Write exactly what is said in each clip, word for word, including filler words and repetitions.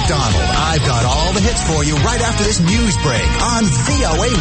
McDonald. I've got all the hits for you right after this news break on V O A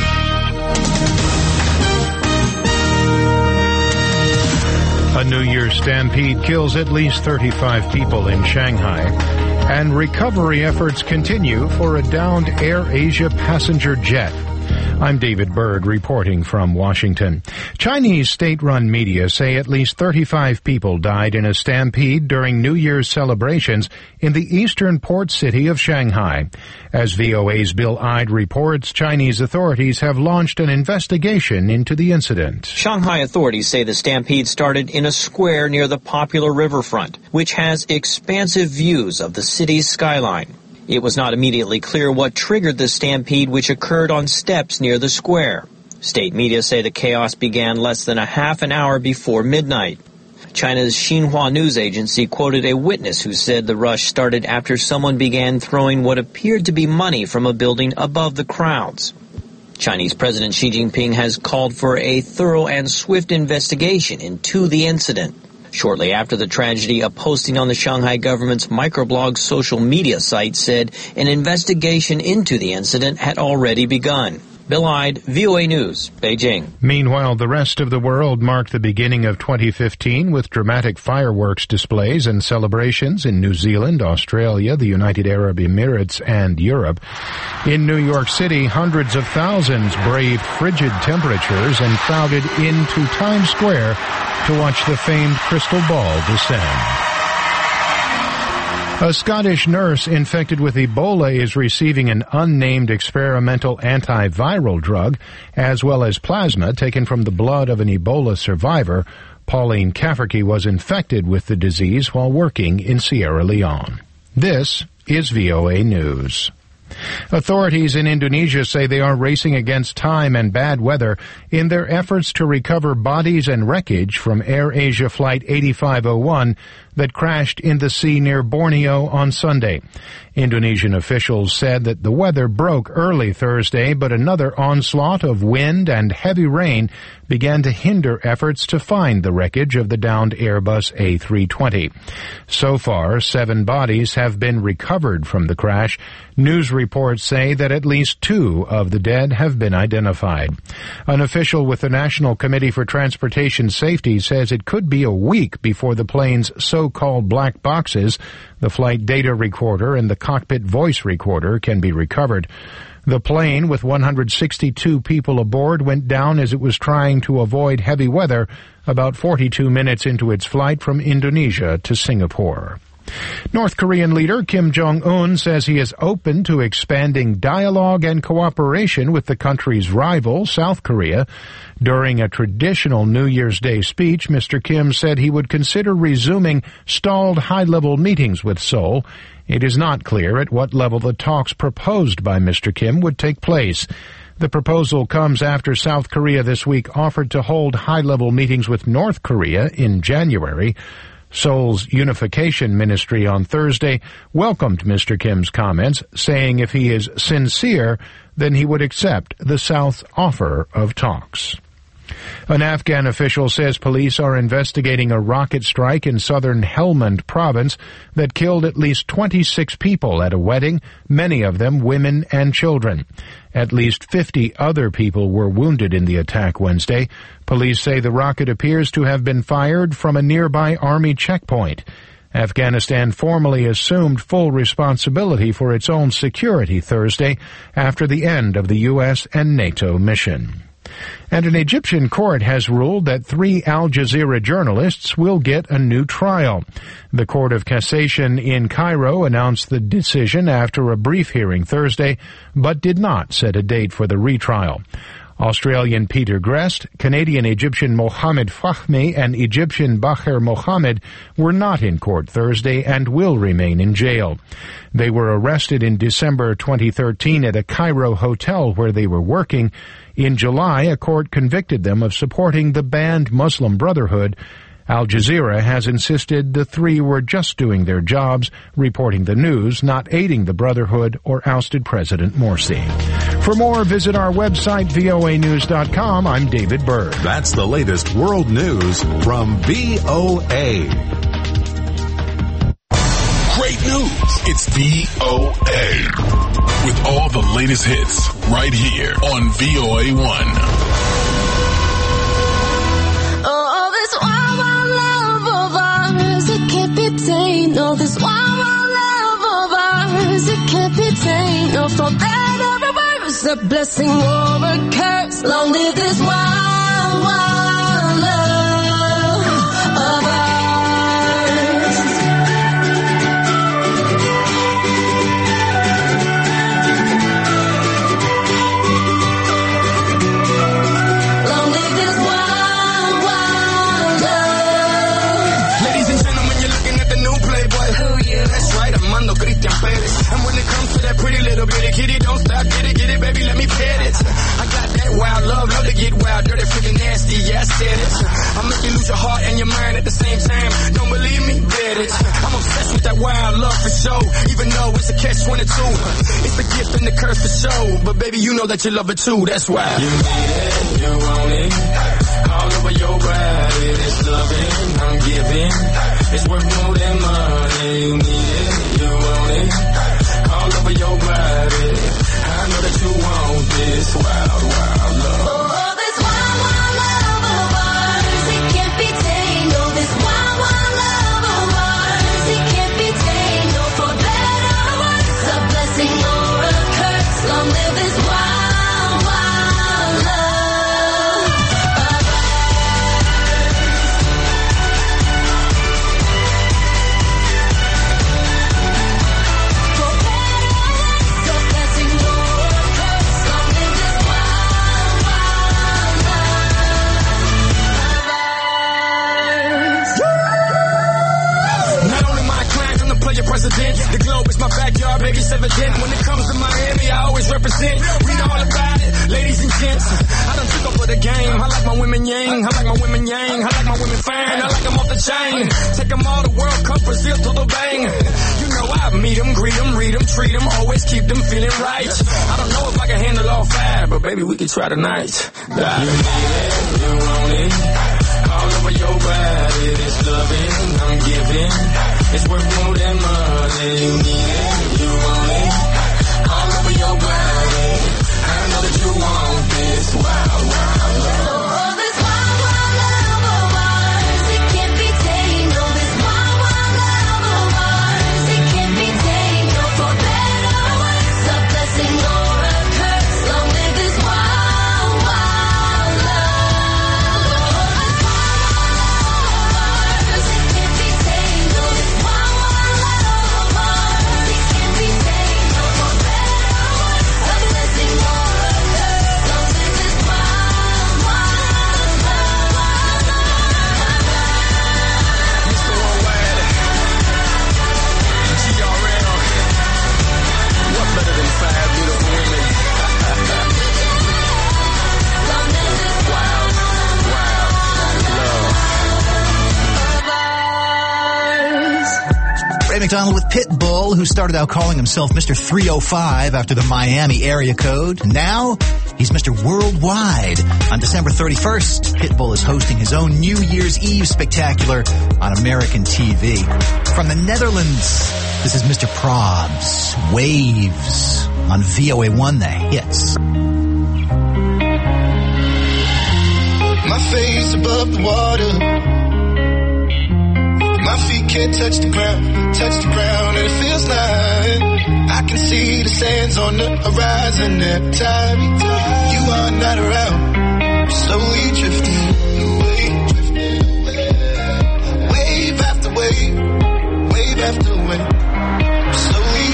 one. A New Year's stampede kills at least thirty-five people in Shanghai, and recovery efforts continue for a downed AirAsia passenger jet. I'm David Byrd reporting from Washington. Chinese state-run media say at least thirty-five people died in a stampede during New Year's celebrations in the eastern port city of Shanghai. As V O A's Bill Ide reports, Chinese authorities have launched an investigation into the incident. Shanghai authorities say the stampede started in a square near the popular riverfront, which has expansive views of the city's skyline. It was not immediately clear what triggered the stampede, which occurred on steps near the square. State media say the chaos began less than a half an hour before midnight. China's Xinhua news agency quoted a witness who said the rush started after someone began throwing what appeared to be money from a building above the crowds. Chinese President Xi Jinping has called for a thorough and swift investigation into the incident. Shortly after the tragedy, a posting on the Shanghai government's microblog social media site said an investigation into the incident had already begun. Bill Ide, V O A News, Beijing. Meanwhile, the rest of the world marked the beginning of twenty fifteen with dramatic fireworks displays and celebrations in New Zealand, Australia, the United Arab Emirates, and Europe. In New York City, hundreds of thousands braved frigid temperatures and crowded into Times Square to watch the famed crystal ball descend. A Scottish nurse infected with Ebola is receiving an unnamed experimental antiviral drug, as well as plasma taken from the blood of an Ebola survivor. Pauline Cafferty was infected with the disease while working in Sierra Leone. This is V O A News. Authorities in Indonesia say they are racing against time and bad weather in their efforts to recover bodies and wreckage from AirAsia Flight eighty-five oh one that crashed in the sea near Borneo on Sunday. Indonesian officials said that the weather broke early Thursday, but another onslaught of wind and heavy rain began to hinder efforts to find the wreckage of the downed Airbus A three twenty. So far, seven bodies have been recovered from the crash. News reports say that at least two of the dead have been identified. An official with the National Committee for Transportation Safety says it could be a week before the plane's so-called black boxes, the flight data recorder and the cockpit voice recorder, can be recovered. The plane, with one hundred sixty-two people aboard, went down as it was trying to avoid heavy weather about forty-two minutes into its flight from Indonesia to Singapore. North Korean leader Kim Jong-un says he is open to expanding dialogue and cooperation with the country's rival, South Korea. During a traditional New Year's Day speech, Mister Kim said he would consider resuming stalled high-level meetings with Seoul. It is not clear at what level the talks proposed by Mister Kim would take place. The proposal comes after South Korea this week offered to hold high-level meetings with North Korea in January. Seoul's Unification Ministry on Thursday welcomed Mister Kim's comments, saying if he is sincere, then he would accept the South's offer of talks. An Afghan official says police are investigating a rocket strike in southern Helmand province that killed at least twenty-six people at a wedding, many of them women and children. At least fifty other people were wounded in the attack Wednesday. Police say the rocket appears to have been fired from a nearby army checkpoint. Afghanistan formally assumed full responsibility for its own security Thursday after the end of the U S and NATO mission. And an Egyptian court has ruled that three Al Jazeera journalists will get a new trial. The Court of Cassation in Cairo announced the decision after a brief hearing Thursday, but did not set a date for the retrial. Australian Peter Grest, Canadian-Egyptian Mohamed Fahmy, and Egyptian Baher Mohamed were not in court Thursday and will remain in jail. They were arrested in December twenty thirteen at a Cairo hotel where they were working. In July, a court convicted them of supporting the banned Muslim Brotherhood. Al Jazeera has insisted the three were just doing their jobs, reporting the news, not aiding the Brotherhood or ousted President Morsi. For more, visit our website, V O A news dot com. I'm David Byrd. That's the latest world news from V O A. Great news. news. It's V O A. With all the latest hits right here on V O A one. Oh, this wild, wild love of ours, it can't be tamed. Oh, this wild, wild love of ours, it can't be tamed. No, for better or worse, a blessing or a curse. Long live this wild, wild love of ours. Long live this wild, wild love. Ladies and gentlemen, you're looking at the new Playboy. Oh yeah, that's right, Armando Christian Perez. And when it comes to that pretty little bitty kitty, don't stop, get it, get it, baby, let me pet it. I got that wild love, love to get wild, dirty, freaking nasty, yeah, I said it. I'll make you lose your heart and your mind at the same time. Don't believe me? Bet it. I'm obsessed with that wild love for sure, even though it's a catch twenty-two. It's the gift and the curse for sure, but baby, you know that you love it too, that's why. You need it, you want it, all over your body, it's loving, I'm giving, it's worth more than money. You need it, you want it, all over your body, I know that you want this wild, wild love. Oh, this wild, wild love of ours, it can't be tamed. Oh, this wild, wild love of ours, it can't be tamed. Oh, for better or worse, a blessing or a curse. Long live this wild, wild love of ours. For better or worse, a blessing or a curse. Long live this wild, wild love of ours. Not only my clients, I'm the player president. The globe is my backyard, baby, it's evident. When it comes to Miami, I always represent. Read all about it, ladies and gents. I done took over the game. I like my women yang, I like my women yang, I like my women fine, I like them off the chain. Take them all to World Cup, Brazil to the bang. You know I meet them, greet them, read them, treat them, always keep them feeling right. I don't know if I can handle all five, but baby, we can try tonight. You need it, you want it, all over your body, it's loving, I'm giving, it's worth more than money. You need it, you want it, all over your body, I know that you want this wild, wild love. Oh, this wild, wild love of ours, it can't be tamed. Oh, this wild, wild love of ours, it can't be tamed. Oh, for better or worse, a blessing or a curse. Long live this wild, wild love. Oh, this wild, wild love of ours, it can't be tamed. Oh, this wild, wild love of ours, it can't be tamed. Oh, for better or worse, a blessing or a curse. Long live this wild, wild love. Mister Worldwide, G R L, what better than five beautiful women? Long live this wild, Wild love. of ours. Ray McDonald with Pitbull, who started out calling himself Mister three oh five after the Miami area code. Now, he's Mister Worldwide. On December thirty-first, Pitbull is hosting his own New Year's Eve spectacular on American T V. From the Netherlands, this is Mister Probs, Waves, on V O A one, The Hits. My face above the water. My feet can't touch the ground, touch the ground, and it feels like I can see the sands on the horizon every time you are not around. Slowly drifting away, drifting away. Wave after wave, wave after wave. Slowly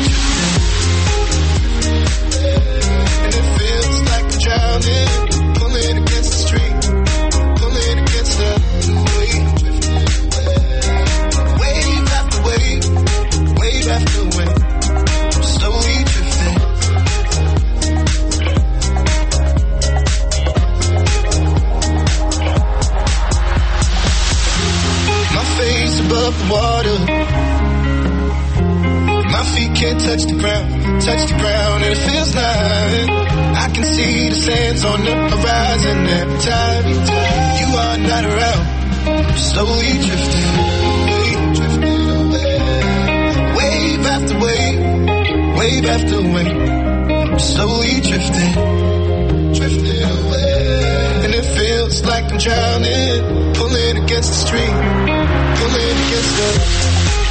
drifting, and it feels like I'm drowning, pulling against the stream, pulling against the wave. Wave after wave, slowly drifting. My face above the water. My feet can't touch the ground, touch the ground, and it feels like I can see the sands on the horizon every time you are not around. Slowly drifting away, drifting away. Wave after wave after wave, slowly drifting, drifting away. And it feels like I'm drowning, pulling against the stream, pulling against the...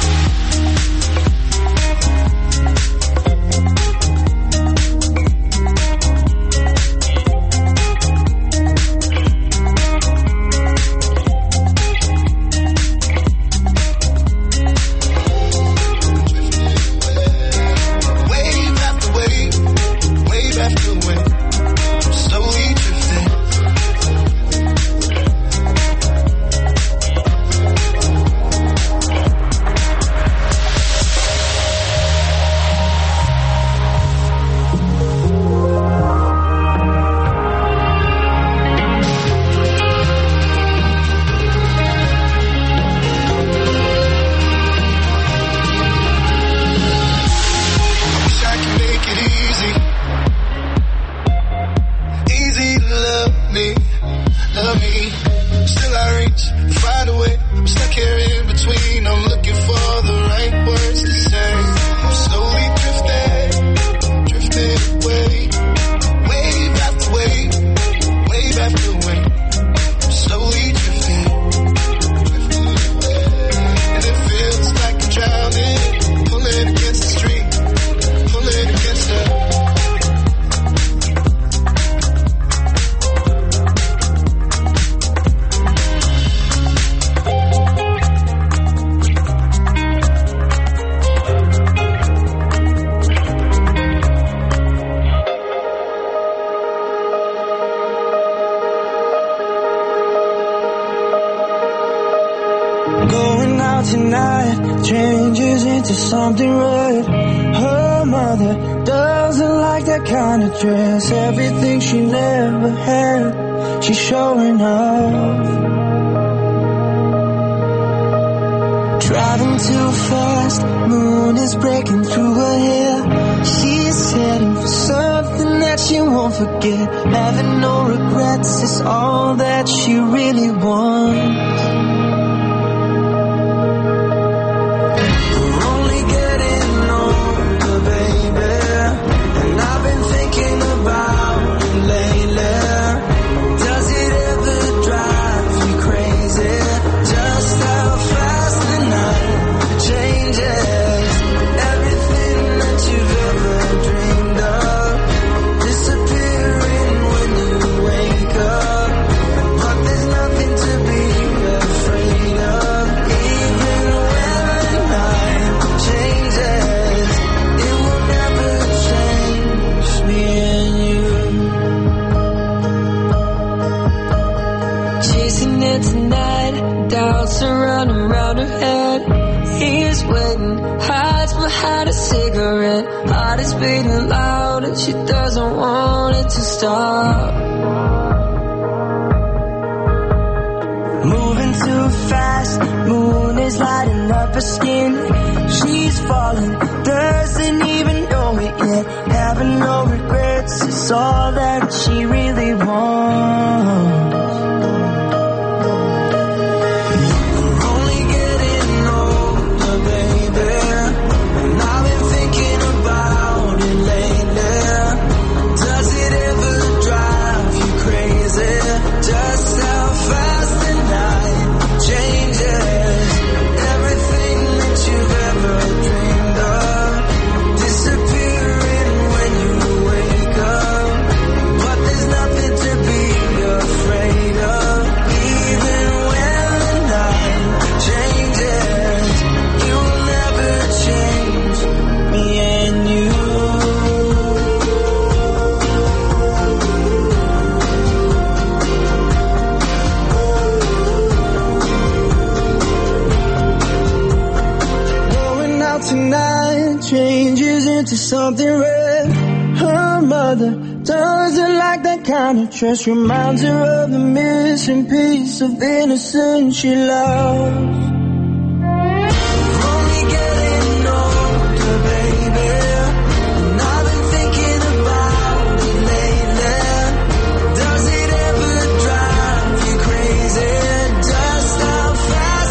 Just reminds her of the missing piece of innocence she lost.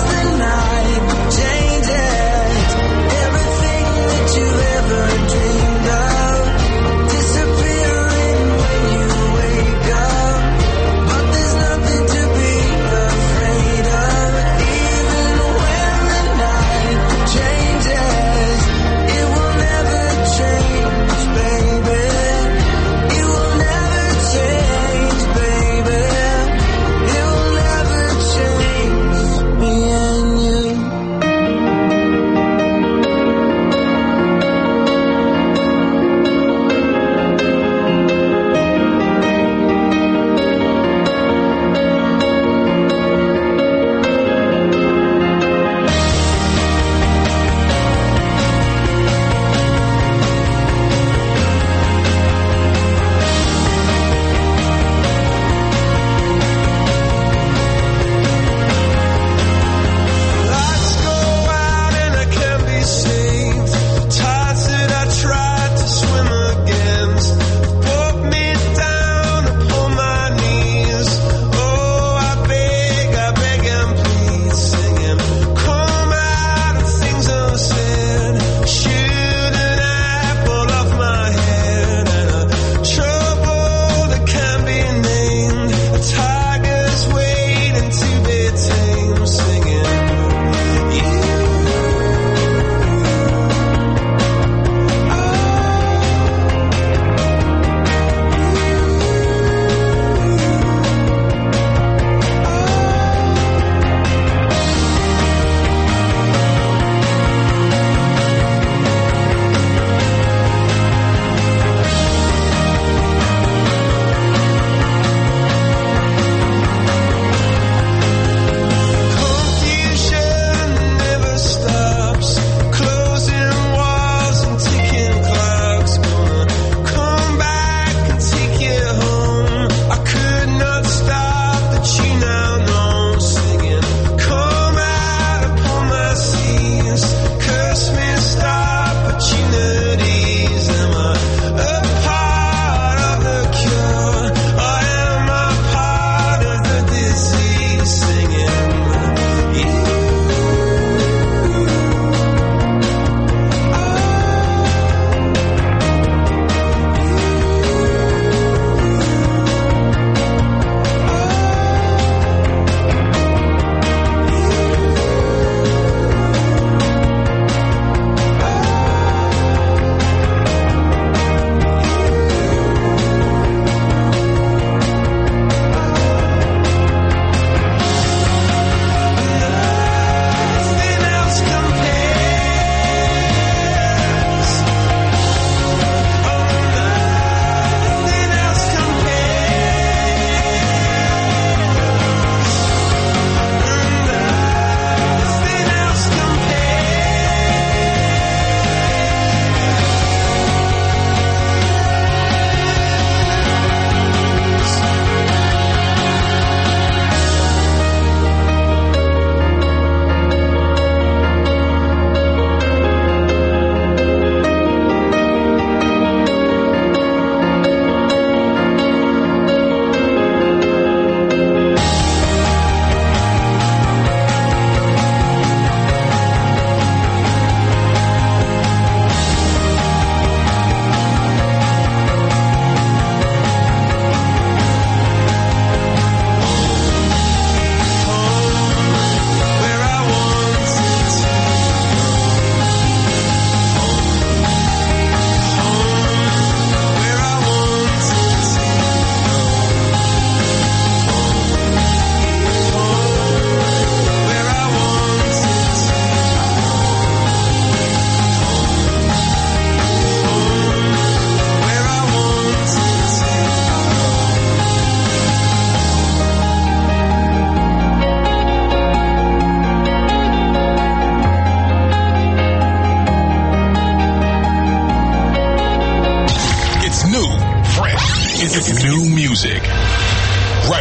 Everything that you ever dreamed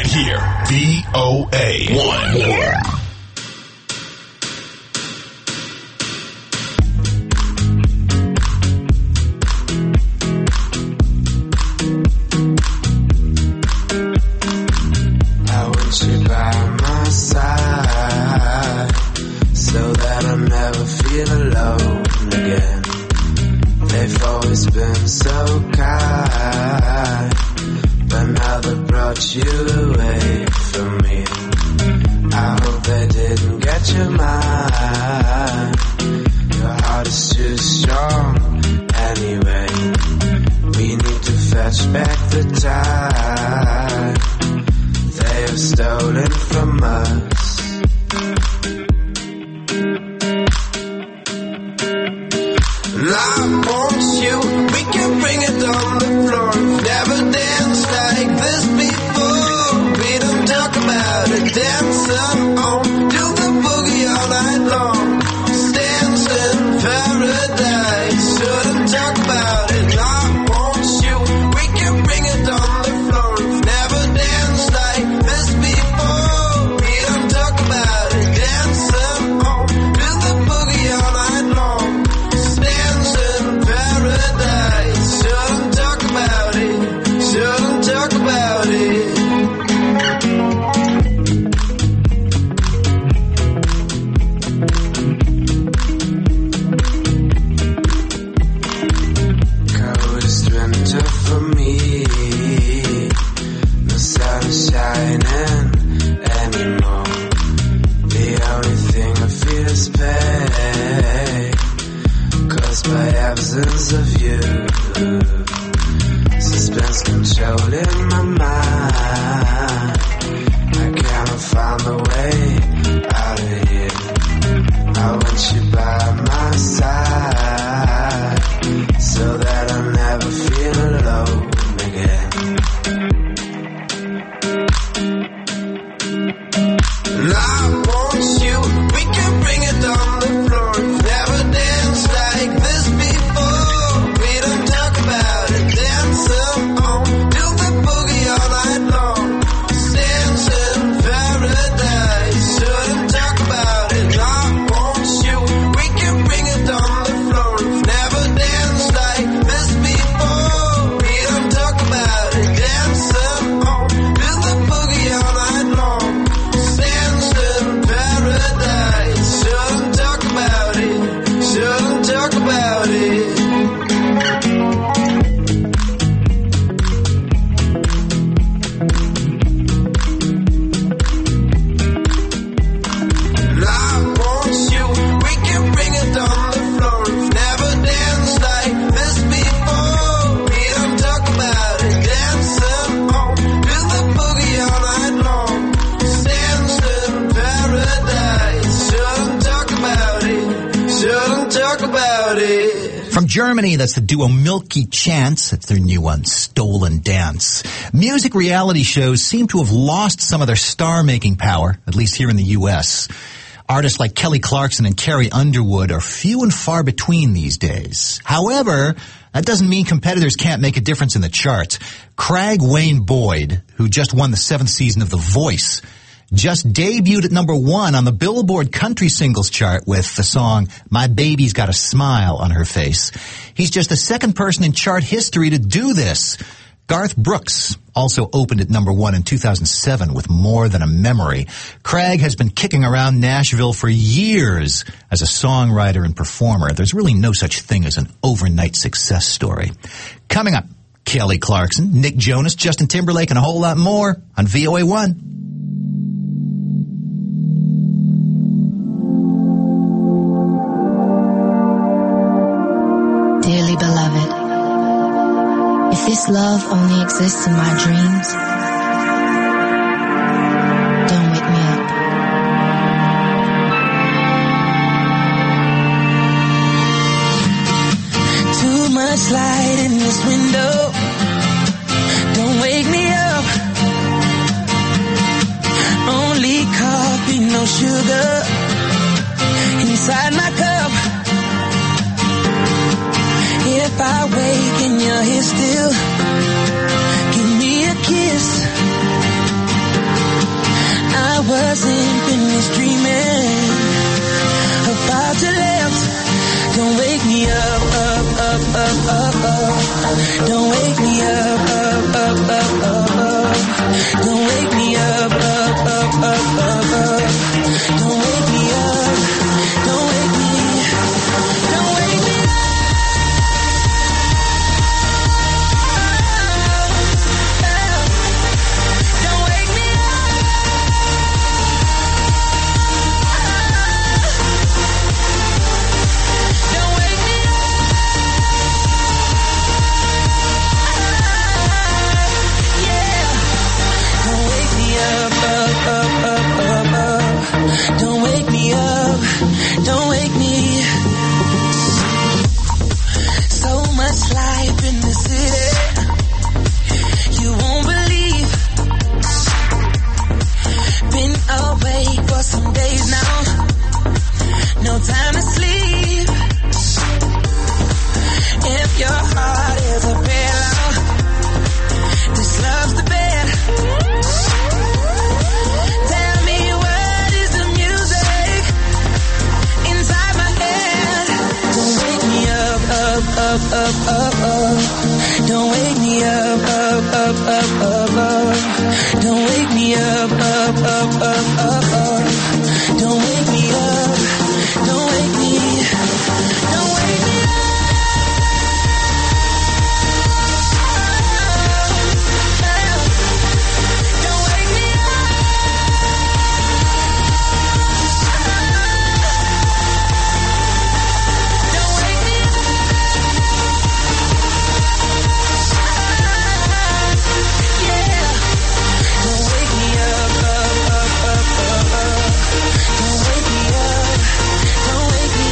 here. V O A one. Yeah. I want you by my side so that I'll never feel alone again. They've always been so kind, but now they brought you away from me. I hope they didn't get your mind. Your heart is too strong anyway. We need to fetch back the time they have stolen from us. And I want you, we can bring it on the floor. Never danced like this before. We don't talk about it, dancing on, do the boogie all night long. Stands in paradise, shouldn't talk about it. I want you, we can bring it on the floor. Never danced like this before. We don't talk about it, dancing on, do the boogie all night long. Stands in paradise, shouldn't talk about it, shouldn't talk about it. Coldest winter for me, no sun is shining anymore. The only thing I feel is pain, caused by absence of you. Suspense controlling my mind. I cannot find the way out of here. I want you by my side so that I'll never feel alone again. And I want you, we can bring it on the floor. Never danced like this before. We don't talk about it, dancing on, do the boogie all night long. Stands in paradise, shouldn't talk about it. I want you, we can bring it on the floor. Never danced like this before. We don't talk about it, dancing on, do the boogie all night long. Stands in paradise, shouldn't talk about it, shouldn't talk about it. And I want you, we can bring it on the floor. Never danced like this before. We don't talk about it, dancing on, do the boogie all night long. Stands in paradise, shouldn't talk about it, shouldn't talk about it. From Germany, that's the duo Milky Chance. That's their new one, Stolen Dance. Music reality shows seem to have lost some of their star-making power, at least here in the U S. Artists like Kelly Clarkson and Carrie Underwood are few and far between these days. However, that doesn't mean competitors can't make a difference in the charts. Craig Wayne Boyd, who just won the seventh season of The Voice, just debuted at number one on the Billboard Country Singles chart with the song My Baby's Got a Smile on Her Face. He's just the second person in chart history to do this. Garth Brooks also opened at number one in two thousand seven with More Than a Memory. Craig has been kicking around Nashville for years as a songwriter and performer. There's really no such thing as an overnight success story. Coming up, Kelly Clarkson, Nick Jonas, Justin Timberlake, and a whole lot more on V O A one. Dearly beloved, if this love only exists in my dreams, don't wake me up. Too much light in this window, don't wake me up. Only coffee, no sugar inside my cup. If I wake and you're here still, give me a kiss. is dreaming about the left. Don't wake me up, up, up, up, up, up. Don't wake me up, up, up, up, up, up. Don't wake me up, up, up, up, up, up. Don't wake me up. Don't wake me. Don't wake me up. Don't wake me up. Don't wake me up. Yeah. Don't wake me up, up, up, up, up, up. Don't wake me up. Don't wake me. So much life in the city, you won't believe. Been awake for some days now, no time to sleep. If your heart is a pillow, this love's the bed. Tell me what is the music inside my head. Don't wake me up, up, up, up, up, up. Don't wake me up, up, up, up, up, up. Don't wake me up, up, up, up, up, up. Don't wake me up. Don't wake me. Don't wake me up. Don't wake me up. Don't wake me up. Yeah. Don't wake me up, up, up, up, up, up. Don't wake me up. Don't wake me.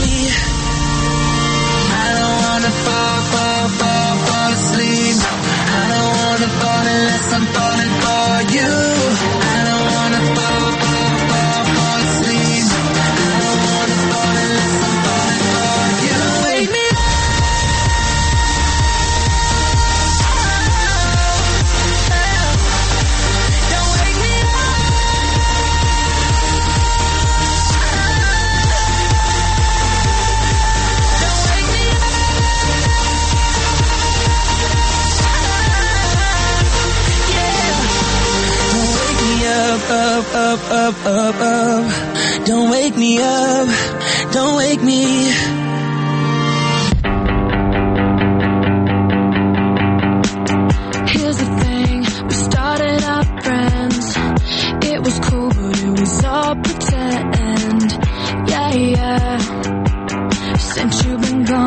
I don't wanna fall, fall, fall, fall asleep. I don't wanna fall unless I'm falling for you. I don't wanna fall, fall, fall, fall asleep. I don't wanna fall unless I'm falling for you. Don't wake me up. Don't wake me up. Don't wake me up. Yeah. Don't wake me up, up, up, up, up, up. Don't wake me up. Don't wake me. Here's the thing, we started out friends. It was cool, but it was all pretend. Yeah, yeah. Since you've been gone,